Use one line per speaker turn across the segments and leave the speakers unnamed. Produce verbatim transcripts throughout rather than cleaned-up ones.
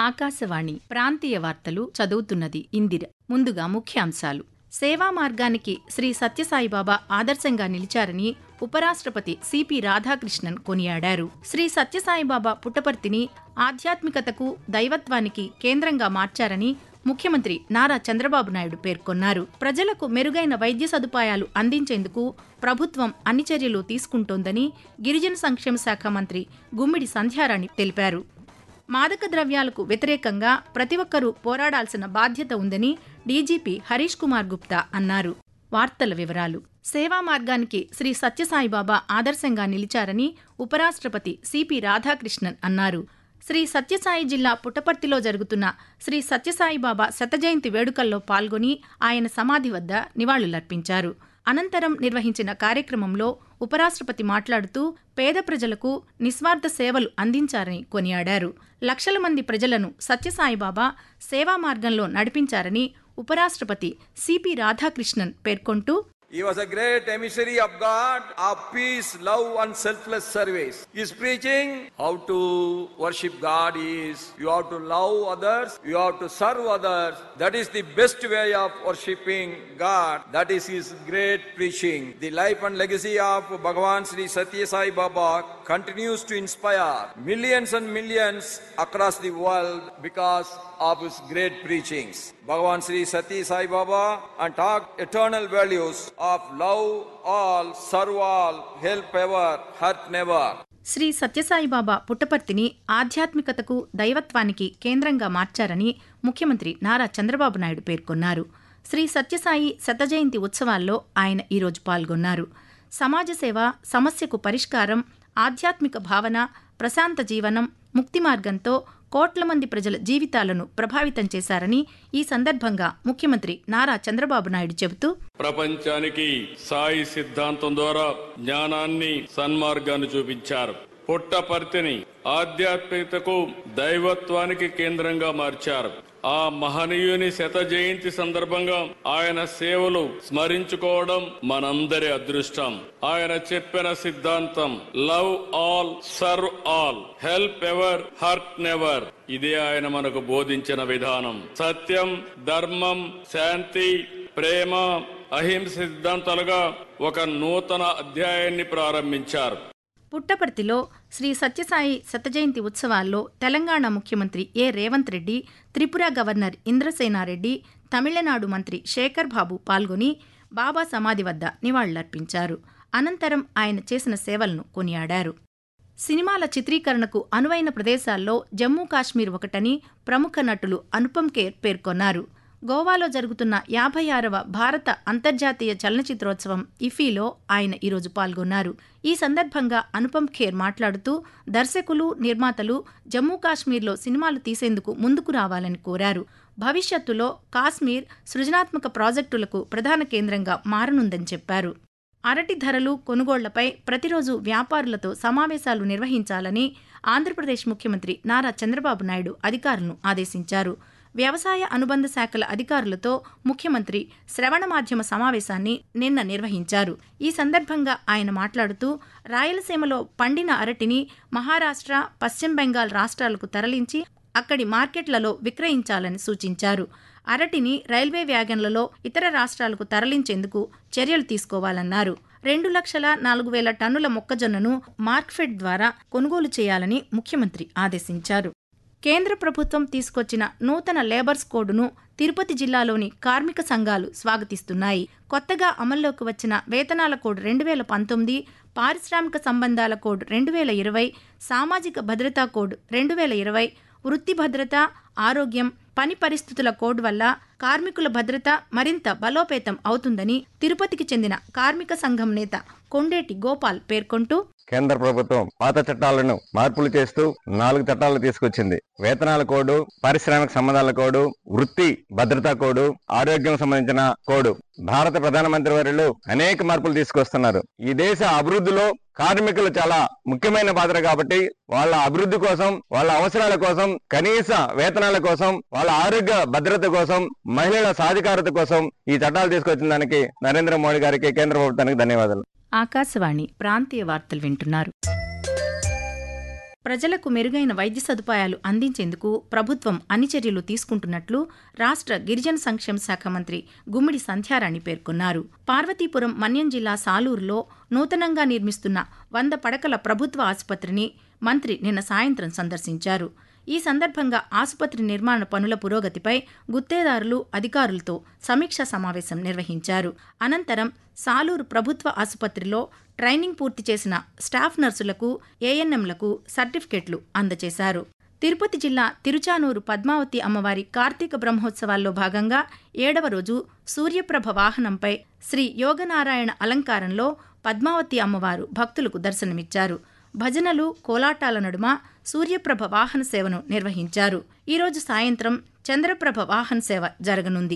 ఆకాశవాణి ప్రాంతీయ వార్తలు చదువుతున్నది ఇందిర. ముందుగా ముఖ్యాంశాలు. సేవా మార్గానికి శ్రీ సత్యసాయిబాబా ఆదర్శంగా నిలిచారని ఉపరాష్ట్రపతి సిపి రాధాకృష్ణన్ కొనియాడారు. శ్రీ సత్యసాయిబాబా పుట్టపర్తిని ఆధ్యాత్మికతకు, దైవత్వానికి కేంద్రంగా మార్చారని ముఖ్యమంత్రి నారా చంద్రబాబు నాయుడు పేర్కొన్నారు. ప్రజలకు మెరుగైన వైద్య సదుపాయాలు అందించేందుకు ప్రభుత్వం అన్ని చర్యలు తీసుకుంటోందని గిరిజన సంక్షేమ శాఖ మంత్రి గుమ్మిడి సంధ్యారాణి తెలిపారు. మాదక ద్రవ్యాలకు వ్యతిరేకంగా ప్రతి ఒక్కరూ పోరాడాల్సిన బాధ్యత ఉందని డీజీపీ హరీష్ కుమార్ గుప్తా అన్నారు. వార్తల వివరాలు. సేవా మార్గానికి శ్రీ సత్యసాయిబాబా ఆదర్శంగా నిలిచారని ఉపరాష్ట్రపతి సిపి రాధాకృష్ణన్ అన్నారు. శ్రీ సత్యసాయి జిల్లా పుట్టపర్తిలో జరుగుతున్న శ్రీ సత్యసాయిబాబా శతజయంతి వేడుకల్లో పాల్గొని ఆయన సమాధి వద్ద నివాళులర్పించారు. అనంతరం నిర్వహించిన కార్యక్రమంలో ఉపరాష్ట్రపతి మాట్లాడుతూ పేద ప్రజలకు నిస్వార్థ సేవలు అందించారని కొనియాడారు. లక్షల మంది ప్రజలను సత్యసాయిబాబా సేవా మార్గంలో నడిపించారని ఉపరాష్ట్రపతి సిపి రాధాకృష్ణన్ పేర్కొంటూ,
He was a great emissary of God, of peace, love and selfless service. His preaching, how to worship God is, you have to love others, you have to serve others. That is the best way of worshipping God. That is his great preaching. The life and legacy of Bhagavan Sri Satya Sai Baba continues to inspire millions and millions across the world because of his great preachings. Bhagavan Sri Satya Sai Baba and taught eternal values of love all, serve all, help ever, hurt never.
Shri Sathya Sai Baba పుట్టపర్తిని ఆధ్యాత్మికతకు, దైవత్వానికి కేంద్రంగా మార్చారని ముఖ్యమంత్రి నారా చంద్రబాబు నాయుడు పేర్కొన్నారు. శ్రీ సత్యసాయి శతజయంతి ఉత్సవాల్లో ఆయన ఈరోజు పాల్గొన్నారు. సమాజ సేవ, సమస్యకు పరిష్కారం, ఆధ్యాత్మిక భావన, ప్రశాంత జీవనం, ముక్తి మార్గంతో కోట్ల మంది ప్రజల జీవితాలను ప్రభావితం చేశారని ఈ సందర్భంగా ముఖ్యమంత్రి నారా చంద్రబాబు నాయుడు చెబుతూ,
ప్రపంచానికి సాయి సిద్ధాంతం ద్వారా జ్ఞానాన్ని, సన్మార్గాన్ని చూపించారు. పుట్టపర్తిని ఆధ్యాత్మికతకు, దైవత్వానికి కేంద్రంగా మార్చారు. ఆ మహనీయుని శత జయంతి సందర్భంగా ఆయన సేవలు స్మరించుకోవడం మనందరి అదృష్టం. ఆయన చెప్పిన సిద్ధాంతం love all, serve all, help ever, hurt never. ఇదే ఆయన మనకు బోధించిన విధానం. సత్యం, ధర్మం, శాంతి, ప్రేమ, అహింస సిద్ధాంతాలుగా ఒక నూతన అధ్యాయాన్ని ప్రారంభించారు.
పుట్టపర్తిలో శ్రీ సత్యసాయి శతజయంతి ఉత్సవాల్లో తెలంగాణ ముఖ్యమంత్రి ఏ రేవంత్ రెడ్డి, త్రిపుర గవర్నర్ ఇంద్రసేనారెడ్డి, తమిళనాడు మంత్రి శేఖర్ బాబు పాల్గొని బాబా సమాధి వద్ద నివాళులర్పించారు. అనంతరం ఆయన చేసిన సేవలను కొనియాడారు. సినిమాల చిత్రీకరణకు అనువైన ప్రదేశాల్లో జమ్మూ కాశ్మీర్ ఒకటని ప్రముఖ నటులు అనుపమ్ ఖేర్ పేర్కొన్నారు. గోవాలో జరుగుతున్న యాభై ఆరవ భారత అంతర్జాతీయ చలనచిత్రోత్సవం ఇఫీలో ఆయన ఈరోజు పాల్గొన్నారు. ఈ సందర్భంగా అనుపమ్ ఖేర్ మాట్లాడుతూ దర్శకులు, నిర్మాతలు జమ్మూ కాశ్మీర్లో సినిమాలు తీసేందుకు ముందుకు రావాలని కోరారు. భవిష్యత్తులో కాశ్మీర్ సృజనాత్మక ప్రాజెక్టులకు ప్రధాన కేంద్రంగా మారనుందని చెప్పారు. అరటి ధరలు, కొనుగోళ్లపై ప్రతిరోజు వ్యాపారులతో సమావేశాలు నిర్వహించాలని ఆంధ్రప్రదేశ్ ముఖ్యమంత్రి నారా చంద్రబాబు నాయుడు అధికారులను ఆదేశించారు. వ్యవసాయ అనుబంధ శాఖల అధికారులతో ముఖ్యమంత్రి శ్రవణ మాధ్యమ సమావేశాన్ని నిన్న నిర్వహించారు. ఈ సందర్భంగా ఆయన మాట్లాడుతూ రాయలసీమలో పండిన అరటిని మహారాష్ట్ర, పశ్చిమ బెంగాల్ రాష్ట్రాలకు తరలించి అక్కడి మార్కెట్లలో విక్రయించాలని సూచించారు. అరటిని రైల్వే వ్యాగన్లలో ఇతర రాష్ట్రాలకు తరలించేందుకు చర్యలు తీసుకోవాలన్నారు. రెండు లక్షల నాలుగు వేల టన్నుల మొక్కజొన్నను మార్క్ఫెడ్ ద్వారా కొనుగోలు చేయాలని ముఖ్యమంత్రి ఆదేశించారు. కేంద్ర ప్రభుత్వం తీసుకొచ్చిన నూతన లేబర్స్ కోడ్ను తిరుపతి జిల్లాలోని కార్మిక సంఘాలు స్వాగతిస్తున్నాయి. కొత్తగా అమల్లోకి వచ్చిన వేతనాల కోడ్ రెండు వేల పంతొమ్మిది, పారిశ్రామిక సంబంధాల కోడ్ రెండు వేల ఇరవై, సామాజిక భద్రతా కోడ్ రెండు వేల ఇరవై, వృత్తి భద్రత, ఆరోగ్యం, పని పరిస్థితుల కోడ్ వల్ల కార్మికుల భద్రత మరింత బలోపేతం అవుతుందని తిరుపతికి చెందిన కార్మిక సంఘం నేత కొండేటి గోపాల్ పేర్కొంటూ,
కేంద్ర ప్రభుత్వం పాత చట్టాలను మార్పులు చేస్తూ నాలుగు చట్టాలు తీసుకొచ్చింది. వేతనాల కోడ్, పారిశ్రామిక సంబంధాల కోడ్, వృత్తి భద్రతా కోడ్, ఆరోగ్యం సంబంధించిన కోడ్. భారత ప్రధానమంత్రి వర్యులు అనేక మార్పులు తీసుకొస్తున్నారు. ఈ దేశ అభివృద్ధిలో కార్మికులు చాలా ముఖ్యమైన పాత్ర కాబట్టి వాళ్ళ అభివృద్ధి కోసం, వాళ్ళ అవసరాల కోసం, కనీస వేతనాల కోసం, వాళ్ళ ఆరోగ్య భద్రత కోసం, మహిళల సాధికారత కోసం ఈ చట్టాలు తీసుకొచ్చిన దానికి నరేంద్ర మోడీ గారికి, కేంద్ర ప్రభుత్వానికి ధన్యవాదాలు.
ఆకాశవాణి ప్రాంతీయ వార్తలు వింటున్నారు. ప్రజలకు మెరుగైన వైద్య సదుపాయాలు అందించేందుకు ప్రభుత్వం అన్ని చర్యలు తీసుకుంటున్నట్లు రాష్ట్ర గిరిజన సంక్షేమ శాఖ మంత్రి గుమ్మిడి సంధ్యారాణి పేర్కొన్నారు. పార్వతీపురం మన్యం జిల్లా సాలూరులో నూతనంగా నిర్మిస్తున్న వంద పడకల ప్రభుత్వ ఆసుపత్రిని మంత్రి నిన్న సాయంత్రం సందర్శించారు. ఈ సందర్భంగా ఆసుపత్రి నిర్మాణ పనుల పురోగతిపై గుత్తేదారులు, అధికారులతో సమీక్షా సమావేశం నిర్వహించారు. అనంతరం సాలూరు ప్రభుత్వ ఆసుపత్రిలో ట్రైనింగ్ పూర్తి చేసిన స్టాఫ్ నర్సులకు, ఏఎన్ఎంలకు సర్టిఫికెట్లు అందజేశారు. తిరుపతి జిల్లా తిరుచానూరు పద్మావతి అమ్మవారి కార్తీక బ్రహ్మోత్సవాల్లో భాగంగా ఏడవ రోజు సూర్యప్రభ వాహనంపై శ్రీ యోగనారాయణ అలంకారంలో పద్మావతి అమ్మవారు భక్తులకు దర్శనమిచ్చారు. భజనలు, కోలాటాల నడుమ సూర్యప్రభ వాహన సేవను నిర్వహించారు. ఈరోజు సాయంత్రం చంద్రప్రభ వాహన సేవ జరగనుంది.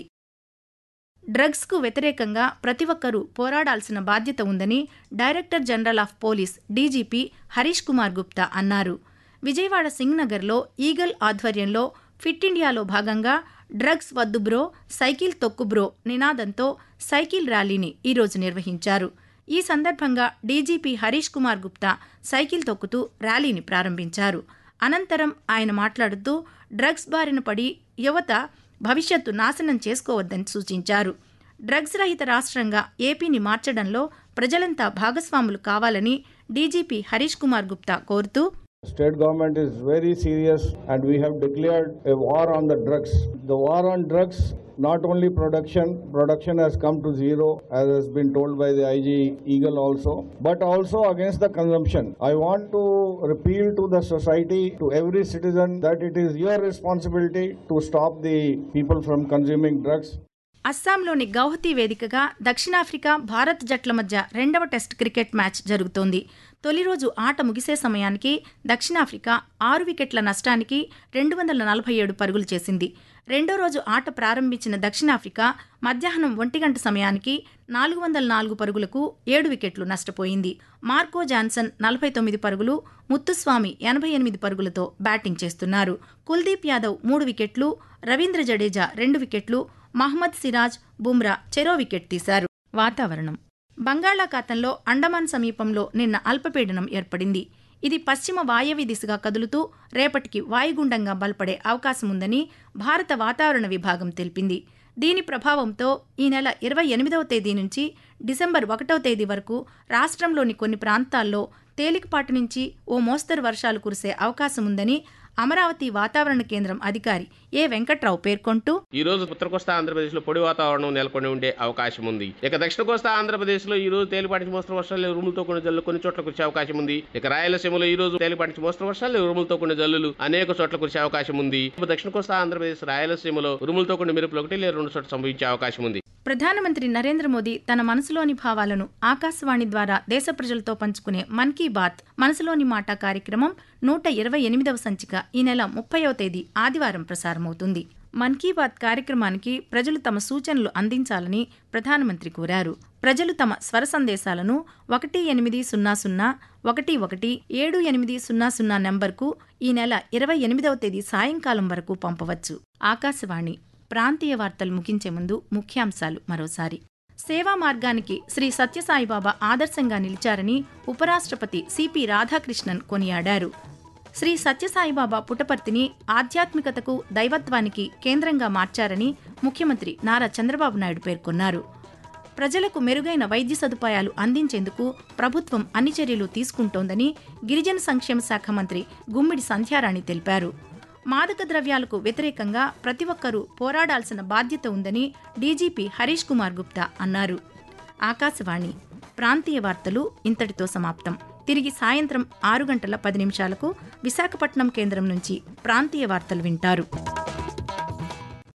డ్రగ్స్కు వ్యతిరేకంగా ప్రతి ఒక్కరూ పోరాడాల్సిన బాధ్యత ఉందని director general of police DGP Harish Kumar Gupta అన్నారు. విజయవాడ సింగ్నగర్లో ఈగల్ ఆధ్వర్యంలో ఫిట్ ఇండియాలో భాగంగా డ్రగ్స్ వద్దు బ్రో, సైకిల్ తొక్కు బ్రో నినాదంతో సైకిల్ ర్యాలీని ఈరోజు నిర్వహించారు. ఈ సందర్భంగా డీజీపీ హరీష్ కుమార్ గుప్తా సైకిల్ తొక్కుతూ ర్యాలీని ప్రారంభించారు. అనంతరం ఆయన మాట్లాడుతూ డ్రగ్స్ బారిన పడి యువత భవిష్యత్తు నాశనం చేసుకోవద్దని సూచించారు. డ్రగ్స్ రహిత రాష్ట్రంగా ఏపీని మార్చడంలో ప్రజలంతా భాగస్వాములు కావాలని డీజీపీ హరీష్ కుమార్ గుప్తా కోరుతూ,
State government is very serious and we have declared a war on the drugs. The war on drugs, not only production, production has come to zero as has been told by the I G Eagle also, but also against the consumption. I want to appeal to the society, to every citizen, that it is your responsibility to stop the people from consuming drugs.
అస్సాంలోని గౌహతి వేదికగా దక్షిణాఫ్రికా, భారత్ జట్ల మధ్య రెండవ test cricket match జరుగుతోంది. తొలి రోజు ఆట ముగిసే సమయానికి దక్షిణాఫ్రికా ఆరు వికెట్ల నష్టానికి రెండు వందల నలభై ఏడు పరుగులు చేసింది. రెండో రోజు ఆట ప్రారంభించిన దక్షిణాఫ్రికా మధ్యాహ్నం ఒంటి గంట సమయానికి నాలుగు వందల నాలుగు పరుగులకు ఏడు వికెట్లు నష్టపోయింది. మార్కో జాన్సన్ నలభై తొమ్మిది పరుగులు, ముత్తుస్వామి ఎనభై ఎనిమిది పరుగులతో బ్యాటింగ్ చేస్తున్నారు. కుల్దీప్ యాదవ్ మూడు వికెట్లు, రవీంద్ర జడేజా రెండు వికెట్లు, మహ్మద్ సిరాజ్, బుమ్రా చెరో వికెట్ తీశారు. వాతావరణం. బంగాళాఖాతంలో అండమాన్ సమీపంలో నిన్న అల్పపీడనం ఏర్పడింది. ఇది పశ్చిమ వాయవ్య దిశగా కదులుతూ రేపటికి వాయుగుండంగా బలపడే అవకాశముందని భారత వాతావరణ విభాగం తెలిపింది. దీని ప్రభావంతో ఈ నెల ఇరవై ఎనిమిదవ తేదీ నుంచి డిసెంబర్ ఒకటవ తేదీ వరకు రాష్ట్రంలోని కొన్ని ప్రాంతాల్లో తేలికపాటి నుంచి ఓ మోస్తరు వర్షాలు కురిసే అవకాశముందని అమరావతి వాతావరణ కేంద్రం అధికారి ఏ వెంకట్రావు పేర్కొంటూ,
ఈ రోజు ఉత్తర కోస్తా ఆంధ్రప్రదేశ్ లో పొడి వాతావరణం నెలకొని ఉండే అవకాశం ఉంది. ఇక దక్షిణ కోస్తా ఆంధ్రప్రదేశ్ లో ఈ రోజు తేలిపాటి మోస్తరు వర్షాలు, ఉరుములతో కొన్ని జల్లులు కొన్ని చోట్ల కురిసే అవకాశం ఉంది. ఇక రాయలసీమలో ఈ రోజు తేలిపాటి మోస్తరు వర్షాలు, ఉరుములతో కొన్ని జల్లులు అనేక చోట్ల కురిసే అవకాశం ఉంది. దక్షిణ కోస్తా ఆంధ్రప్రదేశ్, రాయలసీమలో ఉరుములతో కొన్ని మెరుపులు ఒకటి లేదా రెండు చోట్ల సంభవించే అవకాశం ఉంది.
ప్రధానమంత్రి నరేంద్ర మోదీ తన మనసులోని భావాలను ఆకాశవాణి ద్వారా దేశ ప్రజలతో పంచుకునే మన్ కీ బాత్ మనసులోని మాట కార్యక్రమం నూట ఇరవై ఎనిమిదవ సంచిక ఈ నెల ముప్పైవ తేదీ ఆదివారం ప్రసారమవుతుంది. మన్ కీ బాత్ కార్యక్రమానికి ప్రజలు తమ సూచనలు అందించాలని ప్రధానమంత్రి కోరారు. ప్రజలు తమ స్వర సందేశాలను ఒకటి ఎనిమిది సున్నా సున్నా ఒకటి ఒకటి ఏడు ఎనిమిది సున్నా సున్నా నెంబర్కు ఈ నెల ఇరవై ఎనిమిదవ తేదీ సాయంకాలం వరకు పంపవచ్చు. ఆకాశవాణి ప్రాంతీయ వార్తలు ముగించే ముందు ముఖ్యాంశాలు మరోసారి. సేవా మార్గానికి శ్రీ సత్యసాయిబాబా ఆదర్శంగా నిలిచారని ఉపరాష్ట్రపతి సిపి రాధాకృష్ణన్ కొనియాడారు. శ్రీ సత్యసాయిబాబా పుట్టపర్తిని ఆధ్యాత్మికతకు, దైవత్వానికి కేంద్రంగా మార్చారని ముఖ్యమంత్రి నారా చంద్రబాబు నాయుడు పేర్కొన్నారు. ప్రజలకు మెరుగైన వైద్య సదుపాయాలు అందించేందుకు ప్రభుత్వం అన్ని చర్యలు తీసుకుంటోందని గిరిజన సంక్షేమ శాఖ మంత్రి గుమ్మిడి సంధ్యారాణి తెలిపారు. మాదక ద్రవ్యాలకు వ్యతిరేకంగా ప్రతి ఒక్కరూ పోరాడాల్సిన బాధ్యత ఉందని డీజీపీ హరీష్ కుమార్ గుప్తా అన్నారు. ఆకాశవాణి ప్రాంతీయ వార్తలు ఇంతటితో సమాప్తం. తిరిగి సాయంత్రం ఆరు గంటల పది నిమిషాలకు విశాఖపట్నం కేంద్రం నుంచి ప్రాంతీయ వార్తలు వింటారు.